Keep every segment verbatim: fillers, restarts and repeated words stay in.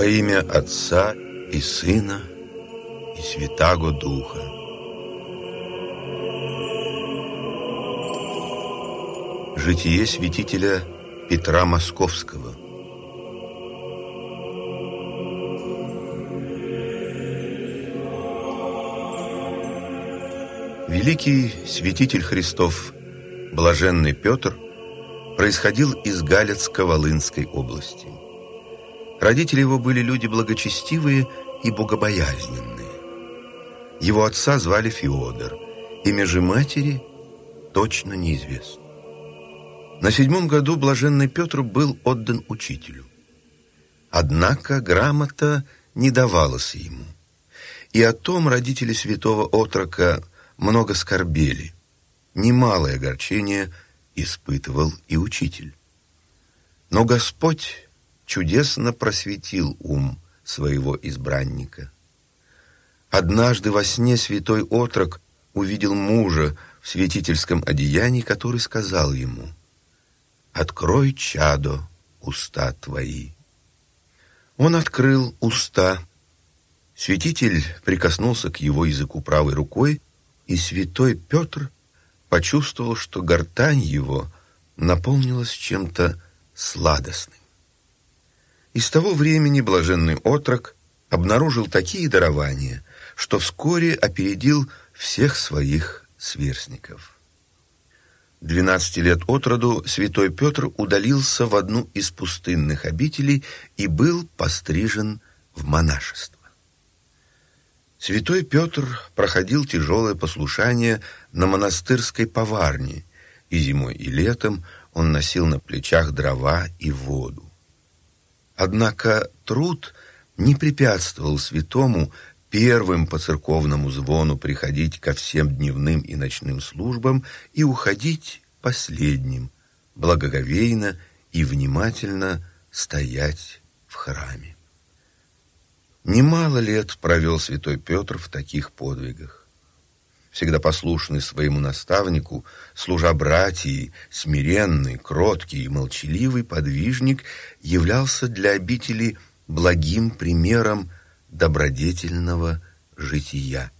имя Отца и Сына и Святаго Духа. Житие святителя Петра Московского. Великий святитель Христов, блаженный Петр, происходил из Галицко-Волынской области. Родители его были люди благочестивые и богобоязненные. Его отца звали Феодор, имя же матери точно неизвестно. На седьмом году блаженный Петр был отдан учителю. Однако грамота не давалась ему, и о том родители святого отрока много скорбели. Немалое огорчение испытывал и учитель. Но Господь чудесно просветил ум своего избранника. Однажды во сне святой отрок увидел мужа в святительском одеянии, который сказал ему: «Открой, чадо, уста твои». Он открыл уста. Святитель прикоснулся к его языку правой рукой, и святой Петр почувствовал, что гортань его наполнилась чем-то сладостным. И с того времени блаженный отрок обнаружил такие дарования, что вскоре опередил всех своих сверстников. Двенадцати лет от роду святой Петр удалился в одну из пустынных обителей и был пострижен в монашество. Святой Петр проходил тяжелое послушание на монастырской поварне, и зимой и летом он носил на плечах дрова и воду. Однако труд не препятствовал святому первым по церковному звону приходить ко всем дневным и ночным службам и уходить последним, благоговейно и внимательно стоять в храме. Немало лет провел святой Петр в таких подвигах. Всегда послушный своему наставнику, служа братьи, смиренный, кроткий и молчаливый подвижник являлся для обители благим примером добродетельного жития.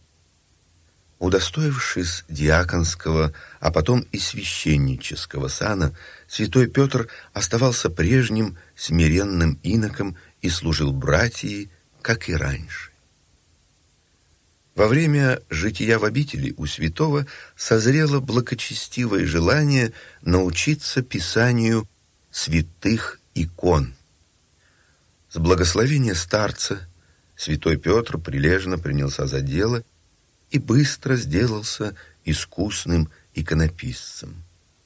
Удостоившись диаконского, а потом и священнического сана, святой Петр оставался прежним смиренным иноком и служил братьи, как и раньше. Во время жития в обители у святого созрело благочестивое желание научиться писанию святых икон. С благословения старца святой Петр прилежно принялся за дело и быстро сделался искусным иконописцем.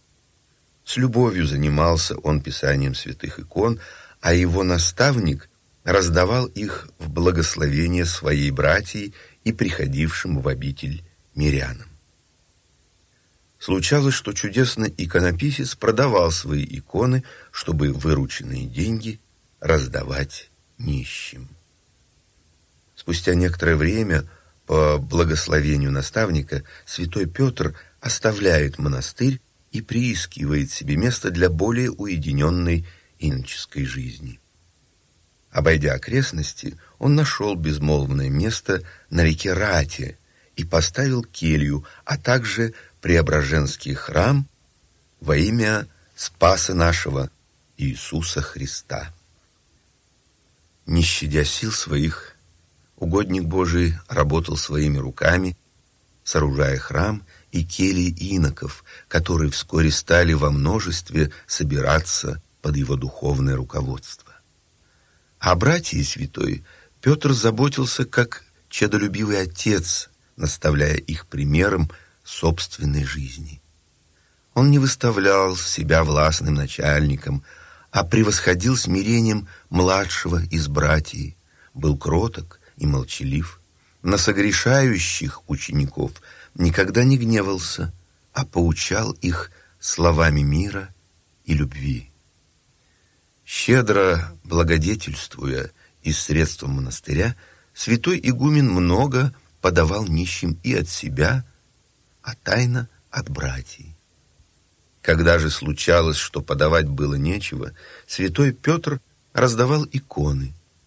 С любовью занимался он писанием святых икон, а его наставник раздавал их в благословение своей братьей и приходившим в обитель мирянам. Случалось, что чудесный иконописец продавал свои иконы, чтобы вырученные деньги раздавать нищим. Спустя некоторое время, по благословению наставника, святой Петр оставляет монастырь и приискивает себе место для более уединенной иноческой жизни. Обойдя окрестности, он нашел безмолвное место на реке Рате и поставил келью, а также Преображенский храм во имя Спаса нашего Иисуса Христа. Не щадя сил своих, угодник Божий работал своими руками, сооружая храм и кельи иноков, которые вскоре стали во множестве собираться под его духовное руководство. О братье святой Петр заботился как чадолюбивый отец, наставляя их примером собственной жизни. Он не выставлял себя властным начальником, а превосходил смирением младшего из братьев, был кроток и молчалив, на согрешающих учеников никогда не гневался, а поучал их словами мира и любви. Щедро благодетельствуя из средств монастыря, святой игумен много подавал нищим и от себя, а тайно от братьев. Когда же случалось, что подавать было нечего, святой Петр раздавал иконы,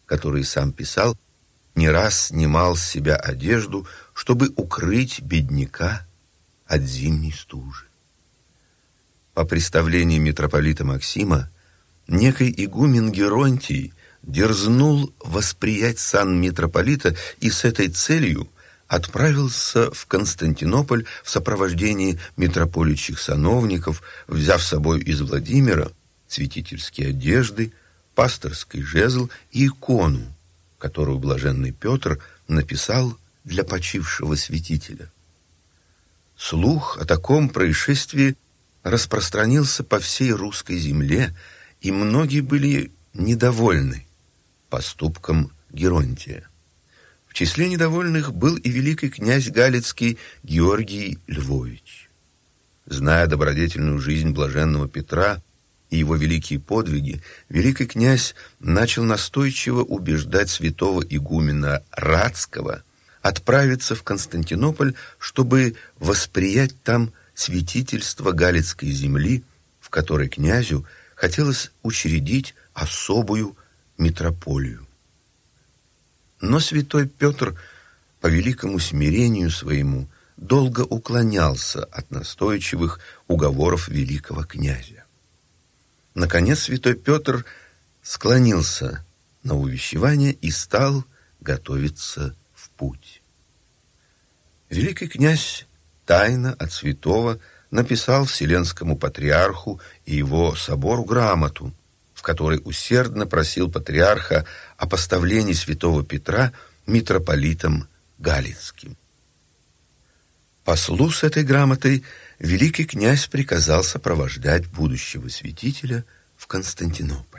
которые сам писал, не раз снимал с себя одежду, чтобы укрыть бедняка от зимней стужи. По представлению митрополита Максима, некий игумен Геронтий дерзнул восприять сан митрополита и с этой целью отправился в Константинополь в сопровождении митрополичьих сановников, взяв с собой из Владимира святительские одежды, пасторский жезл и икону, которую блаженный Петр написал для почившего святителя. Слух о таком происшествии распространился по всей русской земле, и многие были недовольны поступком Геронтия. В числе недовольных был и великий князь Галицкий Георгий Львович. Зная добродетельную жизнь блаженного Петра и его великие подвиги, великий князь начал настойчиво убеждать святого игумена Ратского отправиться в Константинополь, чтобы восприять там святительство Галицкой земли, в которой князю хотелось учредить особую митрополию. Но святой Петр по великому смирению своему долго уклонялся от настойчивых уговоров великого князя. Наконец святой Петр склонился на увещевание и стал готовиться в путь. Великий князь тайно от святого написал Вселенскому патриарху и его собору грамоту, в которой усердно просил патриарха о поставлении святого Петра митрополитом Галицким. Послу с этой грамотой великий князь приказал сопровождать будущего святителя в Константинополь.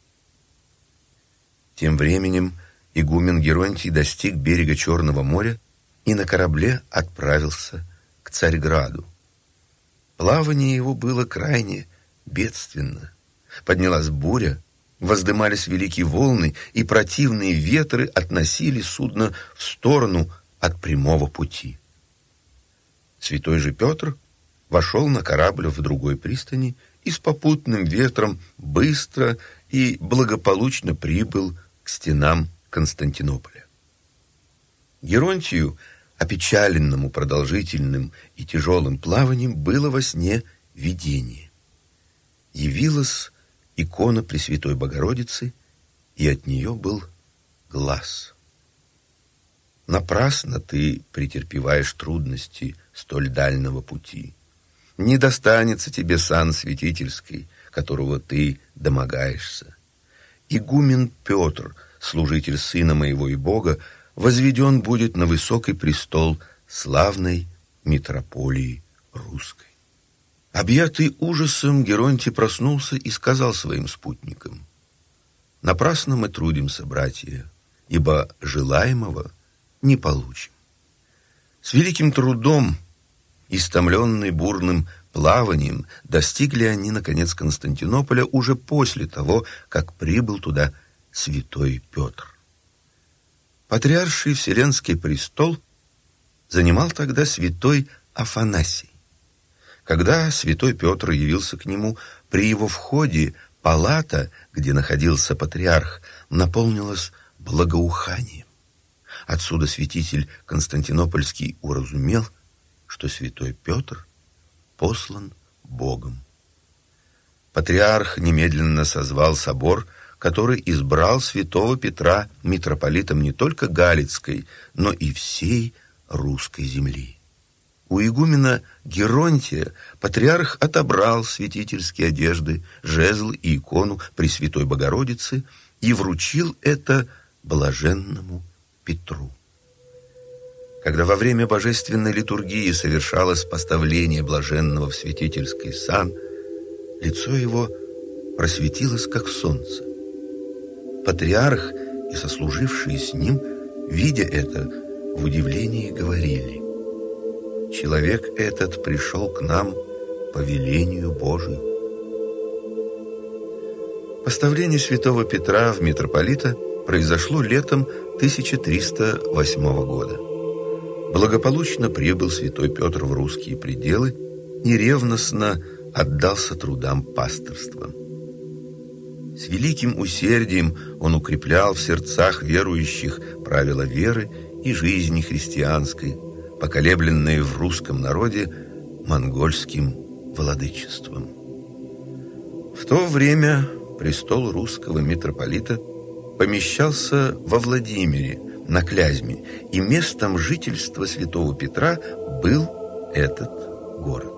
Тем временем игумен Геронтий достиг берега Черного моря и на корабле отправился к Царьграду. Плавание его было крайне бедственно. Поднялась буря, воздымались великие волны, и противные ветры относили судно в сторону от прямого пути. Святой же Петр вошел на корабль в другой пристани и с попутным ветром быстро и благополучно прибыл к стенам Константинополя. Геронтию, опечаленному продолжительным и тяжелым плаванием, было во сне видение. Явилась икона Пресвятой Богородицы, и от нее был глас. Напрасно ты претерпеваешь трудности столь дальнего пути. Не достанется тебе сан святительский, которого ты домогаешься. Игумен Петр, служитель Сына моего и Бога, возведен будет на высокий престол славной митрополии русской. Объятый ужасом, Геронтий проснулся и сказал своим спутникам: «Напрасно мы трудимся, братья, ибо желаемого не получим». С великим трудом, истомленный бурным плаванием, достигли они, наконец, Константинополя уже после того, как прибыл туда святой Петр. Патриарший Вселенский престол занимал тогда святой Афанасий. Когда святой Петр явился к нему, при его входе палата, где находился патриарх, наполнилась благоуханием. Отсюда святитель Константинопольский уразумел, что святой Петр послан Богом. Патриарх немедленно созвал собор, который избрал святого Петра митрополитом не только Галицкой, но и всей русской земли. У игумена Геронтия патриарх отобрал святительские одежды, жезл и икону Пресвятой Богородицы и вручил это блаженному Петру. Когда во время божественной литургии совершалось поставление блаженного в святительский сан, лицо его просветилось, как солнце. Патриарх и сослужившие с ним, видя это, в удивлении говорили: «Человек этот пришел к нам по велению Божию». Поставление святого Петра в митрополита произошло летом тысяча триста восьмого года. Благополучно прибыл святой Петр в русские пределы и ревностно отдался трудам пасторства. С великим усердием он укреплял в сердцах верующих правила веры и жизни христианской, поколебленные в русском народе монгольским владычеством. В то время престол русского митрополита помещался во Владимире, на Клязьме, и местом жительства святого Петра был этот город.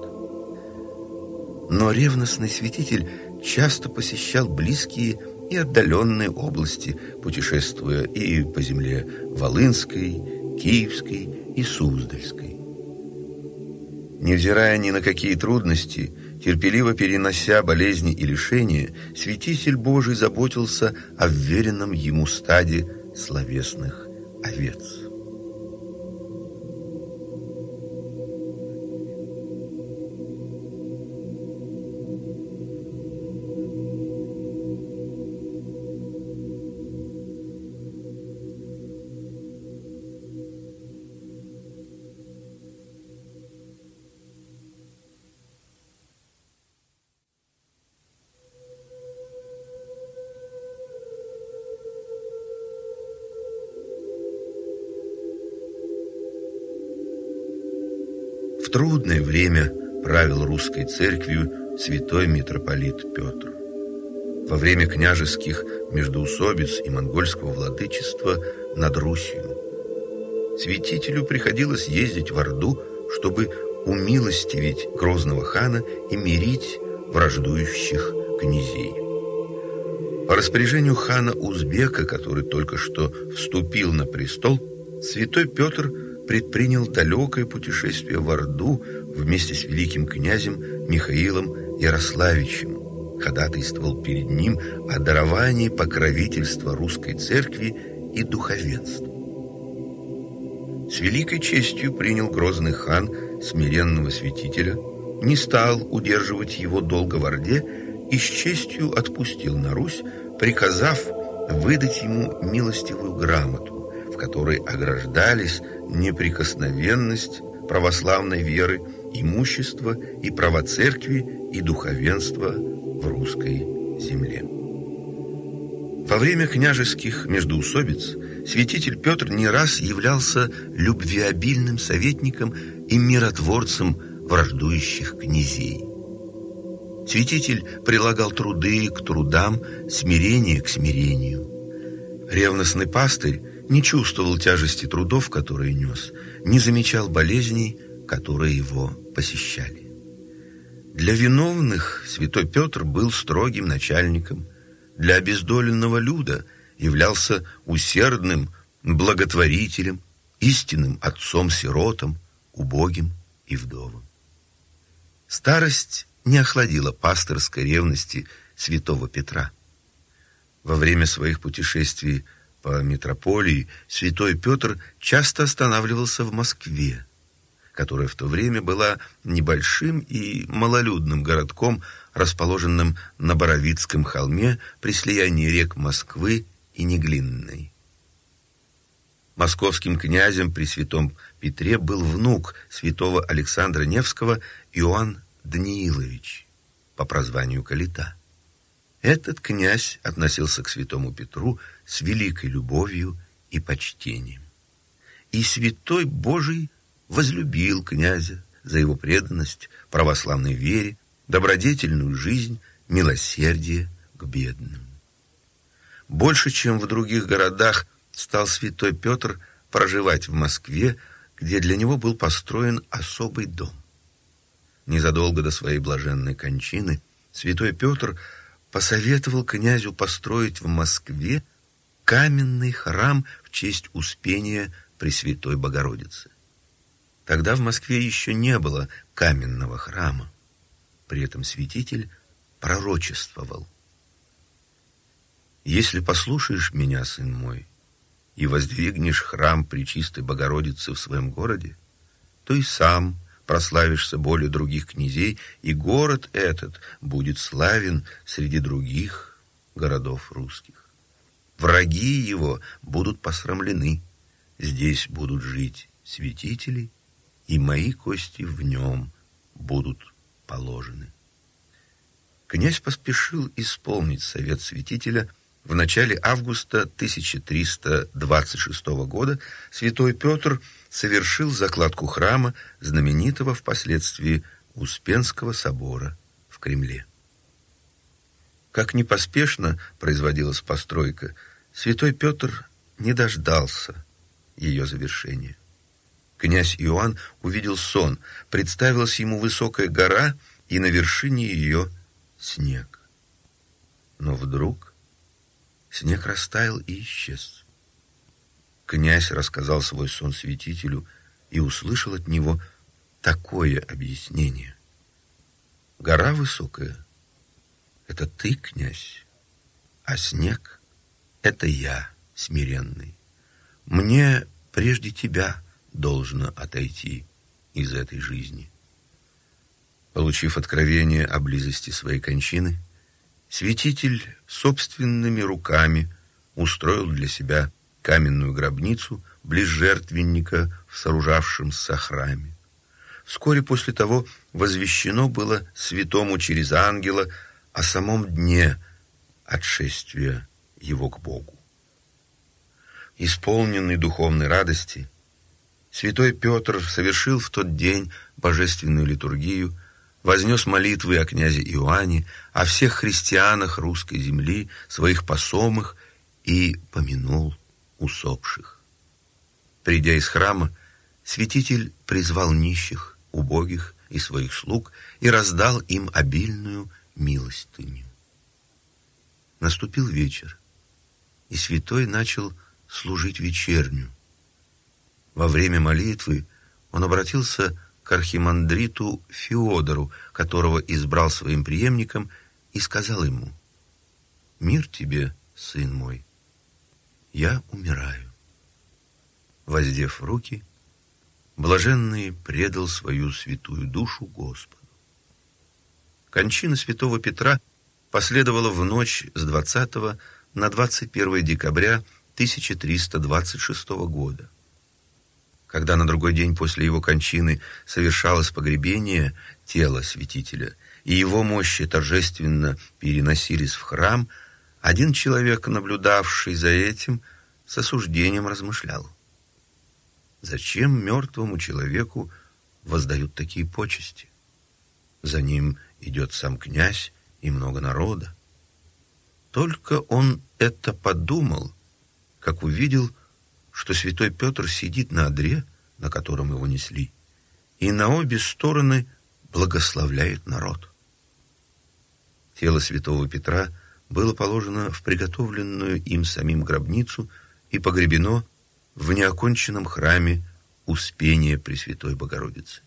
Но ревностный святитель часто посещал близкие и отдаленные области, путешествуя и по земле Волынской, Киевской и Суздальской. Невзирая ни на какие трудности, терпеливо перенося болезни и лишения, святитель Божий заботился о вверенном ему стаде словесных овец. В трудное время правил русской церковью святой митрополит Петр. Во время княжеских междоусобиц и монгольского владычества над Русью святителю приходилось ездить в Орду, чтобы умилостивить грозного хана и мирить враждующих князей. По распоряжению хана Узбека, который только что вступил на престол, святой Петр предпринял далекое путешествие в Орду вместе с великим князем Михаилом Ярославичем, ходатайствовал перед ним о даровании покровительства русской церкви и духовенству. С великой честью принял грозный хан смиренного святителя, не стал удерживать его долго в Орде и с честью отпустил на Русь, приказав выдать ему милостивую грамоту, в которой ограждались неприкосновенность православной веры, имущество и права церкви и духовенства в русской земле. Во время княжеских междоусобиц святитель Петр не раз являлся любвеобильным советником и миротворцем враждующих князей. Святитель прилагал труды к трудам, смирение к смирению. Ревностный пастырь не чувствовал тяжести трудов, которые нес, не замечал болезней, которые его посещали. Для виновных святой Петр был строгим начальником, для обездоленного люда являлся усердным благотворителем, истинным отцом-сиротам, убогим и вдовам. Старость не охладила пастырской ревности святого Петра. Во время своих путешествий по метрополии святой Петр часто останавливался в Москве, которая в то время была небольшим и малолюдным городком, расположенным на Боровицком холме при слиянии рек Москвы и Неглинной. Московским князем при святом Петре был внук святого Александра Невского Иоанн Даниилович по прозванию Калита. Этот князь относился к святому Петру с великой любовью и почтением. И святой Божий возлюбил князя за его преданность православной вере, добродетельную жизнь, милосердие к бедным. Больше, чем в других городах, стал святой Петр проживать в Москве, где для него был построен особый дом. Незадолго до своей блаженной кончины святой Петр посоветовал князю построить в Москве каменный храм в честь Успения Пресвятой Богородицы. Тогда в Москве еще не было каменного храма. При этом святитель пророчествовал: «Если послушаешь меня, сын мой, и воздвигнешь храм Пречистой Богородицы в своем городе, то и сам прославишься более других князей, и город этот будет славен среди других городов русских. Враги его будут посрамлены, здесь будут жить святители, и мои кости в нем будут положены». Князь поспешил исполнить совет святителя. В начале августа тысяча триста двадцать шестого года святой Петр совершил закладку храма, знаменитого впоследствии Успенского собора в Кремле. Как ни поспешно производилась постройка, святой Петр не дождался ее завершения. Князь Иоанн увидел сон, представилась ему высокая гора, и на вершине ее снег. Но вдруг снег растаял и исчез. Князь рассказал свой сон святителю и услышал от него такое объяснение. Гора высокая — это ты, князь, а снег — это я, смиренный. Мне прежде тебя должно отойти из этой жизни. Получив откровение о близости своей кончины, святитель собственными руками устроил для себя каменную гробницу близ жертвенника в сооружавшемся храме. Вскоре после того возвещено было святому через ангела о самом дне отшествия его к Богу. Исполненный духовной радости, святой Петр совершил в тот день божественную литургию, вознес молитвы о князе Иоанне, о всех христианах русской земли, своих посомых, и помянул усопших. Придя из храма, святитель призвал нищих, убогих и своих слуг и раздал им обильную милостыню. Наступил вечер, и святой начал служить вечерню. Во время молитвы он обратился к архимандриту Феодору, которого избрал своим преемником, и сказал ему: «Мир тебе, сын мой, я умираю». Воздев руки, блаженный предал свою святую душу Господу. Кончина святого Петра последовала в ночь с двадцатого на двадцать первое декабря тысяча триста двадцать шестого года. Когда на другой день после его кончины совершалось погребение тела святителя, и его мощи торжественно переносились в храм, один человек, наблюдавший за этим, с осуждением размышлял: зачем мертвому человеку воздают такие почести? За ним идет сам князь и много народа. Только он это подумал, как увидел, что святой Петр сидит на одре, на котором его несли, и на обе стороны благословляет народ. Тело святого Петра было положено в приготовленную им самим гробницу и погребено в неоконченном храме Успения Пресвятой Богородицы.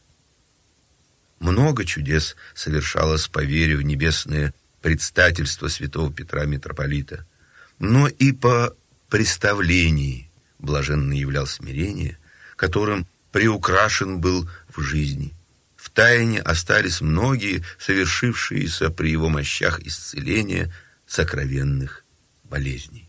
Много чудес совершалось по вере в небесное предстательство святого Петра митрополита, но и по представлении блаженный являл смирение, которым приукрашен был в жизни. В тайне остались многие совершившиеся при его мощах исцеления сокровенных болезней.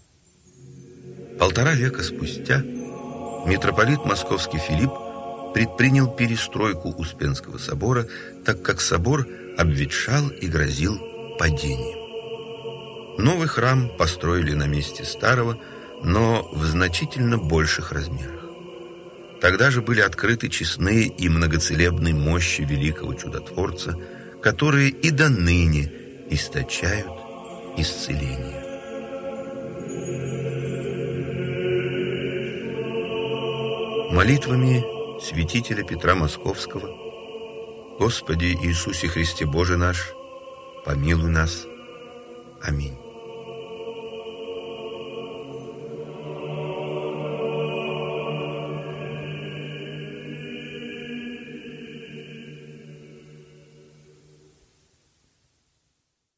Полтора века спустя митрополит Московский Филипп предпринял перестройку Успенского собора, так как собор обветшал и грозил падением. Новый храм построили на месте старого, но в значительно больших размерах. Тогда же были открыты честные и многоцелебные мощи великого чудотворца, которые и до ныне источают исцеление. Молитвами святителя Петра Московского: Господи Иисусе Христе Боже наш, помилуй нас. Аминь.